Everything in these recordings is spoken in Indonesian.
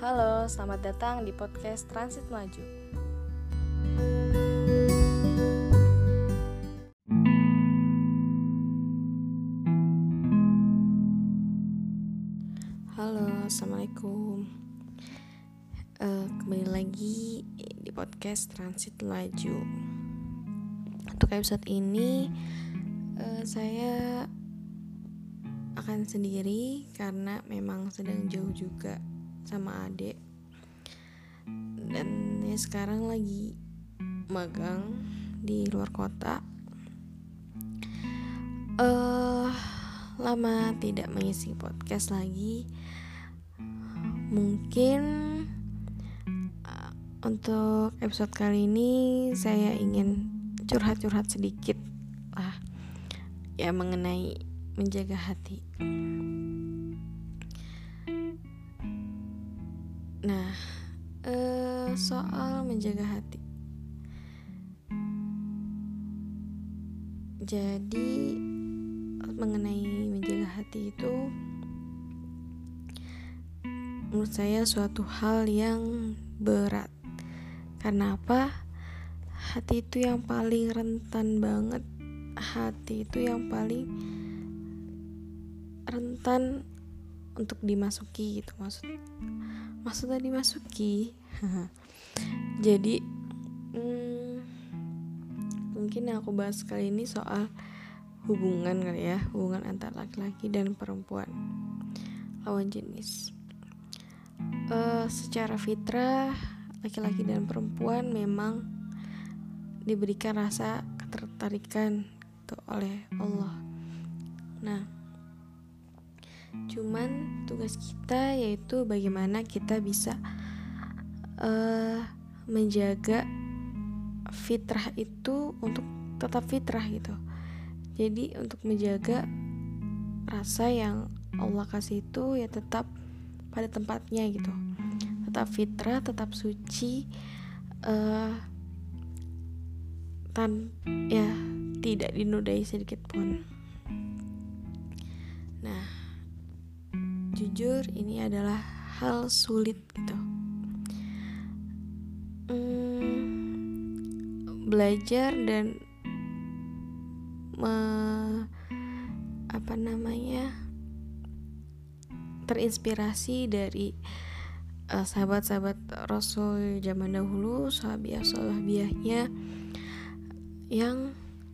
Halo, selamat datang di podcast Transit Maju. Halo, assalamualaikum. Kembali lagi di podcast Transit Maju. Untuk episode ini, saya akan sendiri karena memang sedang jauh juga sama adik, dan ya sekarang lagi magang di luar kota. Lama tidak mengisi podcast lagi. Mungkin untuk episode kali ini saya ingin curhat-curhat sedikit lah ya mengenai menjaga hati. Nah, soal menjaga hati. Jadi mengenai menjaga hati itu menurut saya suatu hal yang berat. Karena apa? Hati itu yang paling rentan banget. Hati itu yang paling rentan untuk dimasuki gitu, maksudnya dimasuki. Jadi mungkin aku bahas kali ini soal hubungan kali ya, hubungan antara laki-laki dan perempuan lawan jenis. Secara fitrah laki-laki dan perempuan memang diberikan rasa ketertarikan gitu oleh Allah. Nah, cuman tugas kita yaitu bagaimana kita bisa menjaga fitrah itu untuk tetap fitrah gitu. Jadi untuk menjaga rasa yang Allah kasih itu ya tetap pada tempatnya gitu, tetap fitrah, tetap suci, ya tidak dinodai sedikit pun. Nah, jujur ini adalah hal sulit gitu. Belajar dan terinspirasi dari sahabat-sahabat Rasul zaman dahulu, sahabiah-sahabiahnya yang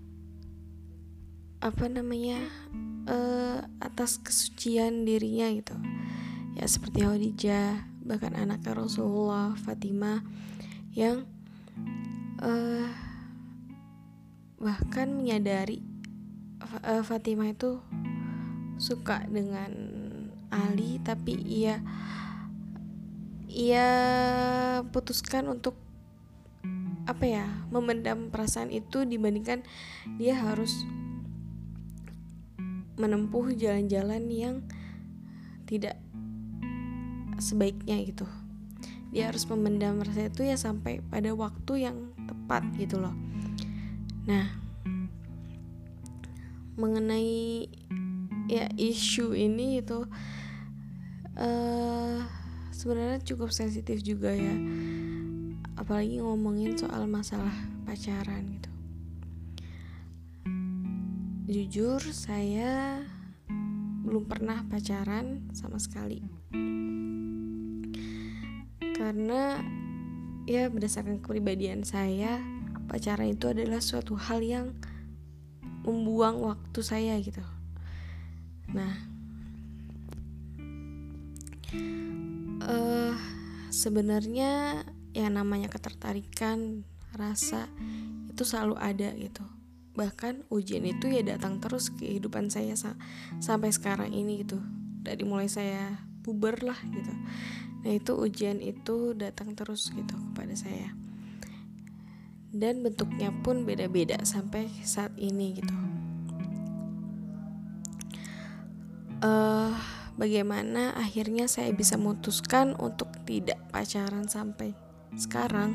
atas kesucian dirinya gitu. Ya seperti Khadijah, bahkan anaknya Rasulullah, Fatimah, yang bahkan menyadari Fatimah itu suka dengan Ali, tapi ia putuskan untuk memendam perasaan itu dibandingkan dia harus menempuh jalan-jalan yang tidak sebaiknya gitu. Dia harus memendam rasa itu ya sampai pada waktu yang tepat gitu loh. Nah, mengenai ya isu ini itu sebenarnya cukup sensitif juga ya, apalagi ngomongin soal masalah pacaran gitu. Jujur saya belum pernah pacaran sama sekali, karena ya berdasarkan kepribadian saya, pacaran itu adalah suatu hal yang membuang waktu saya gitu. Nah, sebenarnya yang namanya ketertarikan, rasa itu selalu ada gitu. Bahkan ujian itu ya datang terus ke kehidupan saya sampai sekarang ini gitu. Dari mulai saya puber lah gitu. Nah, itu ujian itu datang terus gitu kepada saya. Dan bentuknya pun beda-beda sampai saat ini gitu. Bagaimana akhirnya saya bisa memutuskan untuk tidak pacaran sampai sekarang?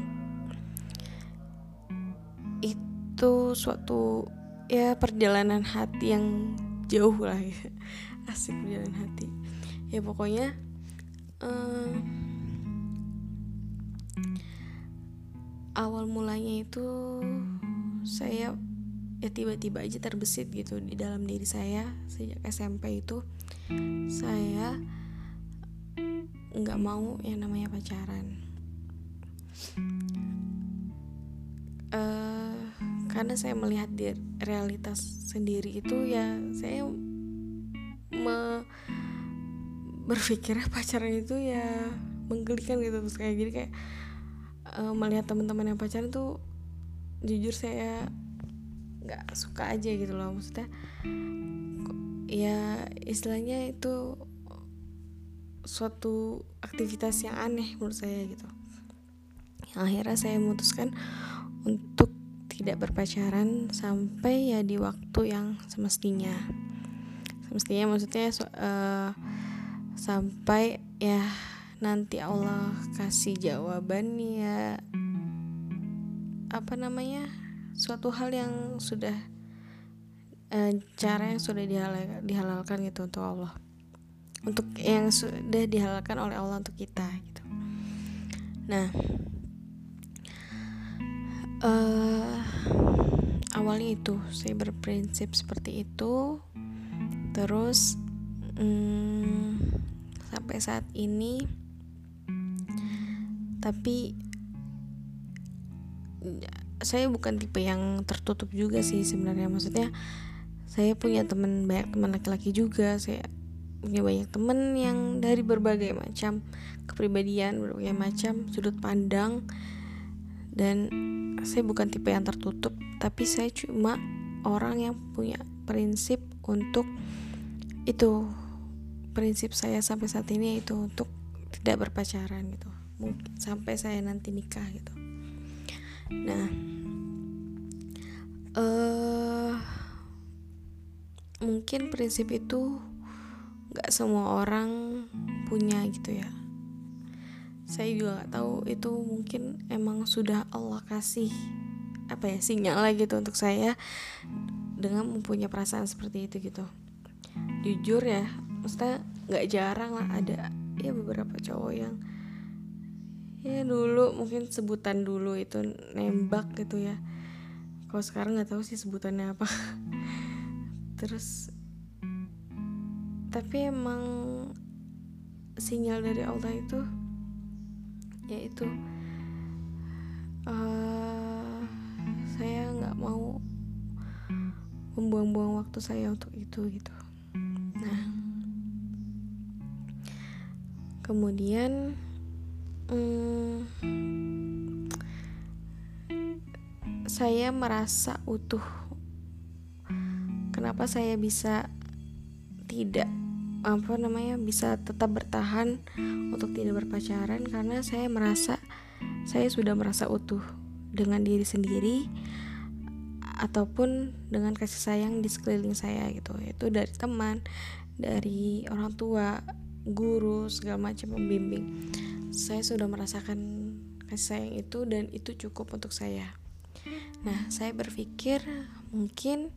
Itu suatu ya perjalanan hati yang jauh lah ya. Asik perjalanan hati. Ya pokoknya awal mulanya itu saya ya tiba-tiba aja terbesit gitu di dalam diri saya. Sejak SMP itu saya nggak mau yang namanya pacaran. Karena saya melihat di realitas sendiri itu ya saya berpikirnya pacaran itu ya menggelikan gitu. Terus kayak gini kayak melihat teman-teman yang pacaran tuh jujur saya nggak suka aja gitu loh. Maksudnya ya istilahnya itu suatu aktivitas yang aneh menurut saya gitu. Yang akhirnya saya memutuskan untuk tidak berpacaran sampai ya di waktu yang semestinya maksudnya sampai ya nanti Allah kasih jawaban ya suatu hal yang sudah cara yang sudah dihalalkan gitu untuk Allah, untuk yang sudah dihalalkan oleh Allah untuk kita gitu. Nah awalnya itu saya berprinsip seperti itu, terus sampai saat ini. Tapi saya bukan tipe yang tertutup juga sih sebenarnya. Maksudnya saya punya banyak teman laki-laki juga. Saya punya banyak teman yang dari berbagai macam kepribadian, berbagai macam sudut pandang. Dan saya bukan tipe yang tertutup, tapi saya cuma orang yang punya prinsip untuk itu. Prinsip saya sampai saat ini itu untuk tidak berpacaran gitu, mungkin sampai saya nanti nikah gitu. Nah mungkin prinsip itu gak semua orang punya gitu ya. Saya juga gak tahu, itu mungkin emang sudah Allah kasih sinyal lah gitu untuk saya dengan mempunyai perasaan seperti itu gitu. Jujur ya, maksudnya gak jarang lah ada ya beberapa cowok yang ya dulu mungkin sebutan dulu itu nembak gitu ya. Kalau sekarang gak tahu sih sebutannya apa. Terus tapi emang sinyal dari Allah itu yaitu saya nggak mau membuang-buang waktu saya untuk itu gitu. Nah kemudian saya merasa utuh. Kenapa saya bisa bisa tetap bertahan untuk tidak berpacaran? Karena saya sudah merasa utuh dengan diri sendiri ataupun dengan kasih sayang di sekeliling saya gitu. Itu dari teman, dari orang tua, guru, segala macam pembimbing. Saya sudah merasakan kasih sayang itu dan itu cukup untuk saya. Nah, saya berpikir mungkin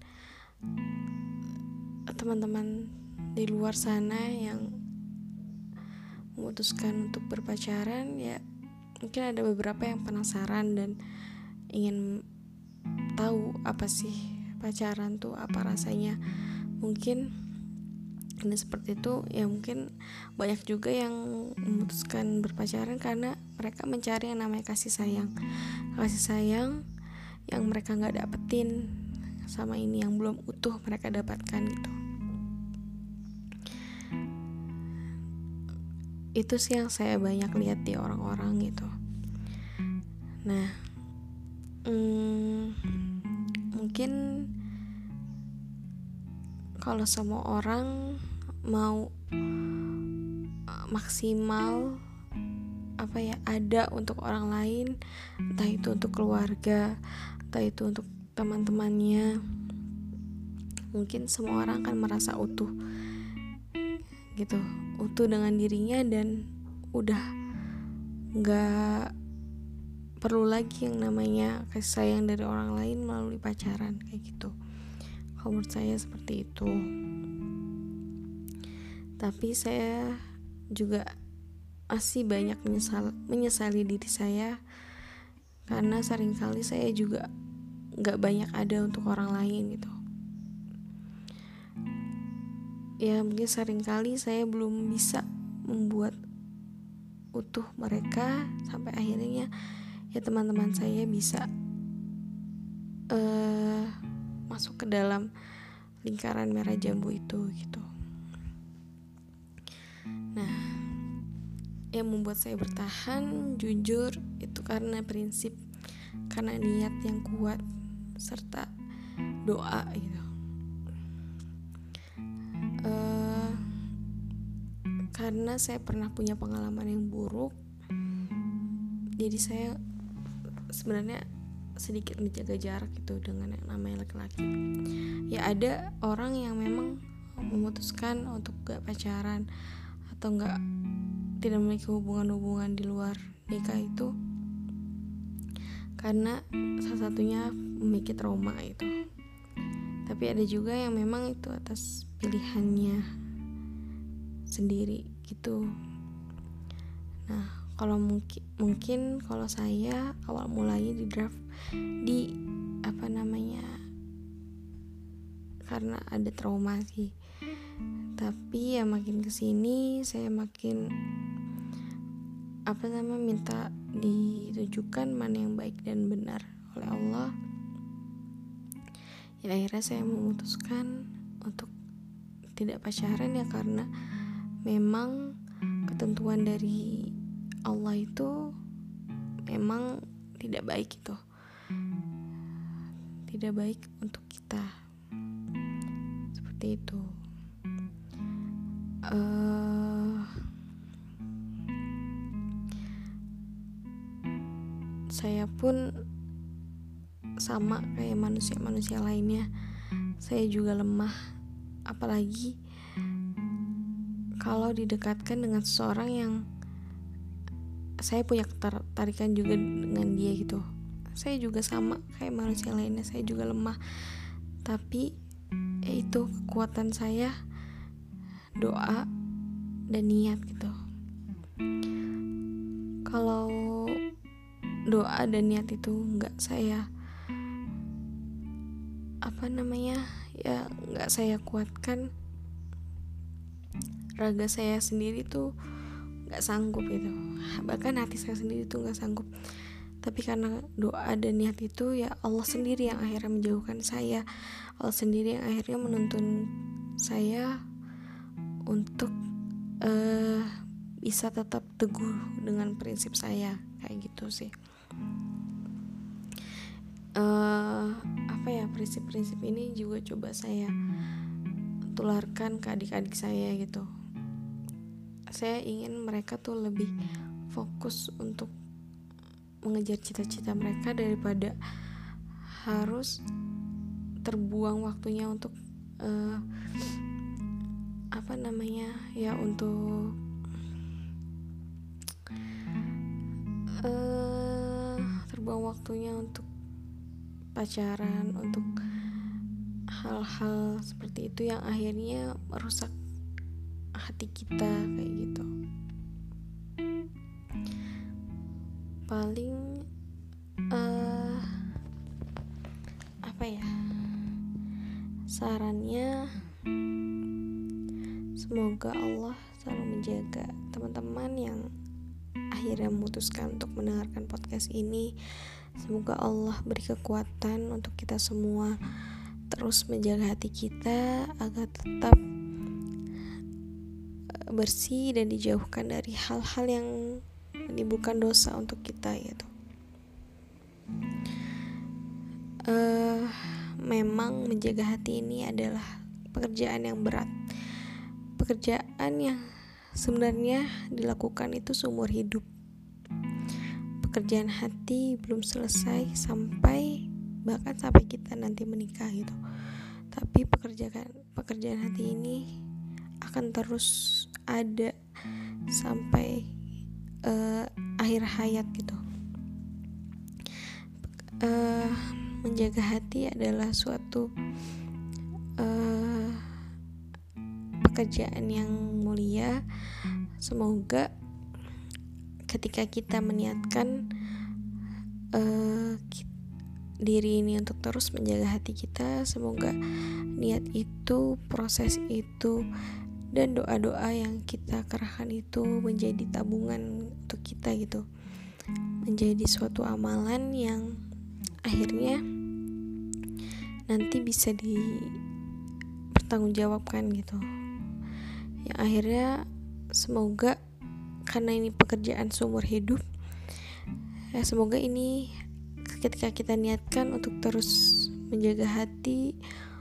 teman-teman di luar sana yang memutuskan untuk berpacaran ya mungkin ada beberapa yang penasaran dan ingin tahu apa sih pacaran tuh, apa rasanya. Mungkin ini seperti itu ya, mungkin banyak juga yang memutuskan berpacaran karena mereka mencari yang namanya kasih sayang yang mereka nggak dapetin sama ini, yang belum utuh mereka dapatkan gitu. Itu sih yang saya banyak lihat di orang-orang gitu. Nah mungkin kalau semua orang mau maksimal ada untuk orang lain, entah itu untuk keluarga, entah itu untuk teman-temannya, mungkin semua orang akan merasa utuh gitu, utuh dengan dirinya dan udah gak perlu lagi yang namanya kasih sayang dari orang lain melalui pacaran kayak gitu. Kalau menurut saya seperti itu. Tapi saya juga masih banyak menyesali diri saya karena seringkali saya juga gak banyak ada untuk orang lain gitu. Ya mungkin seringkali saya belum bisa membuat utuh mereka sampai akhirnya ya teman-teman saya bisa masuk ke dalam lingkaran merah jambu itu gitu. Nah, yang membuat saya bertahan jujur itu karena prinsip, karena niat yang kuat serta doa gitu. Karena saya pernah punya pengalaman yang buruk, jadi saya sebenarnya sedikit menjaga jarak gitu dengan yang namanya laki-laki. Ya ada orang yang memang memutuskan untuk gak pacaran atau tidak memiliki hubungan-hubungan di luar nikah itu karena salah satunya memiliki trauma itu. Tapi ada juga yang memang itu atas pilihannya sendiri gitu. Nah, kalau mungkin kalau saya awal mulanya karena ada trauma sih. Tapi ya makin kesini saya makin minta ditujukan mana yang baik dan benar oleh Allah. Ya akhirnya saya memutuskan untuk tidak pacaran ya karena memang ketentuan dari Allah itu memang tidak baik gitu. Tidak baik untuk kita. Seperti itu. Saya pun sama kayak manusia-manusia lainnya. Saya juga lemah, apalagi kalau didekatkan dengan seseorang yang saya punya ketertarikan juga dengan dia gitu. Saya juga sama kayak manusia lainnya, saya juga lemah. Tapi itu kekuatan saya doa dan niat gitu. Kalau doa dan niat itu nggak saya nggak saya kuatkan, raga saya sendiri tuh nggak sanggup gitu, bahkan hati saya sendiri tuh nggak sanggup. Tapi karena doa dan niat itu ya Allah sendiri yang akhirnya menjauhkan saya, Allah sendiri yang akhirnya menuntun saya untuk bisa tetap teguh dengan prinsip saya kayak gitu sih. Prinsip-prinsip ini juga coba saya tularkan ke adik-adik saya gitu. Saya ingin mereka tuh lebih fokus untuk mengejar cita-cita mereka daripada harus terbuang waktunya untuk untuk terbuang waktunya untuk pacaran, untuk hal-hal seperti itu yang akhirnya merusak hati kita kayak gitu. Paling sarannya semoga Allah selalu menjaga teman-teman yang akhirnya memutuskan untuk mendengarkan podcast ini. Semoga Allah beri kekuatan untuk kita semua terus menjaga hati kita agar tetap bersih dan dijauhkan dari hal-hal yang menimbulkan dosa untuk kita gitu. Memang menjaga hati ini adalah pekerjaan yang berat, pekerjaan yang sebenarnya dilakukan itu seumur hidup. Pekerjaan hati belum selesai bahkan sampai kita nanti menikah gitu. Tapi pekerjaan hati ini akan terus ada sampai akhir hayat gitu. Menjaga hati adalah suatu pekerjaan yang mulia. Semoga ketika kita meniatkan diri ini untuk terus menjaga hati kita. Semoga niat itu, proses itu, dan doa-doa yang kita kerahkan itu menjadi tabungan untuk kita gitu, menjadi suatu amalan yang akhirnya nanti bisa dipertanggungjawabkan gitu, yang akhirnya semoga, karena ini pekerjaan seumur hidup ya, semoga ini ketika kita niatkan untuk terus menjaga hati,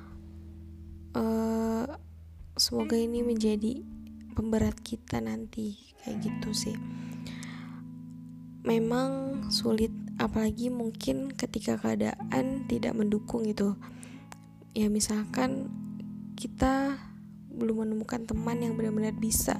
semoga ini menjadi pemberat kita nanti, kayak gitu sih. Memang sulit, apalagi mungkin ketika keadaan tidak mendukung gitu ya, misalkan kita belum menemukan teman yang benar-benar bisa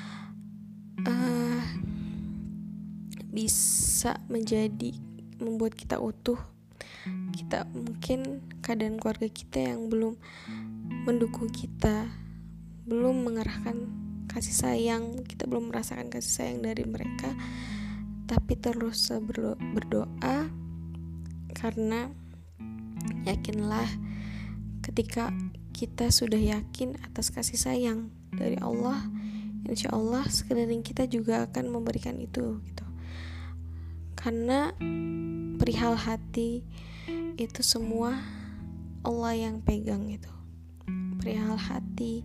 membuat kita utuh. Kita mungkin keadaan keluarga kita yang belum mendukung kita, belum mengerahkan kasih sayang, kita belum merasakan kasih sayang dari mereka, tapi terus berdoa, karena yakinlah ketika kita sudah yakin atas kasih sayang dari Allah, insya Allah sekeliling kita juga akan memberikan itu gitu. Karena perihal hati itu semua Allah yang pegang gitu. Perihal hati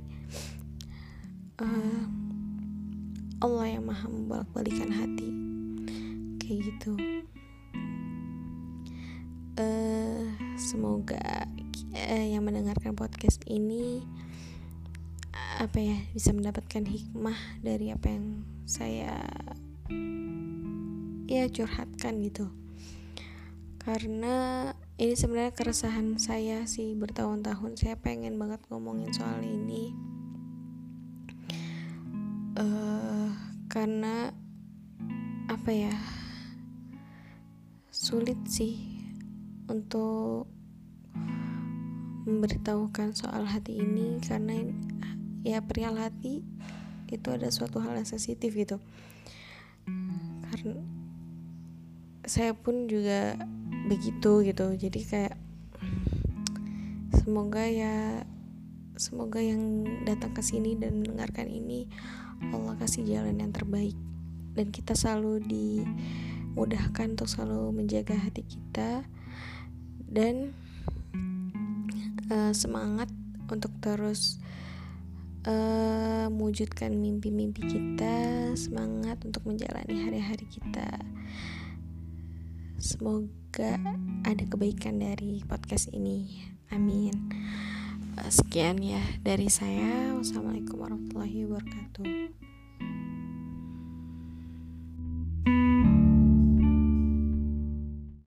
Allah yang maha membolak-balikan hati, kayak gitu. Semoga yang mendengarkan podcast ini bisa mendapatkan hikmah dari apa yang saya curhatkan gitu. Karena ini sebenarnya keresahan saya sih, bertahun-tahun saya pengen banget ngomongin soal ini, karena sulit sih untuk memberitahukan soal hati ini, karena ya perihal hati itu ada suatu hal yang sensitif gitu. Karena saya pun juga begitu gitu, jadi kayak semoga yang datang ke sini dan mendengarkan ini Allah kasih jalan yang terbaik, dan kita selalu dimudahkan untuk selalu menjaga hati kita, dan semangat untuk terus mewujudkan mimpi-mimpi kita, semangat untuk menjalani hari-hari kita. Semoga ada kebaikan dari podcast ini, amin. Sekian ya dari saya. Wassalamualaikum warahmatullahi wabarakatuh.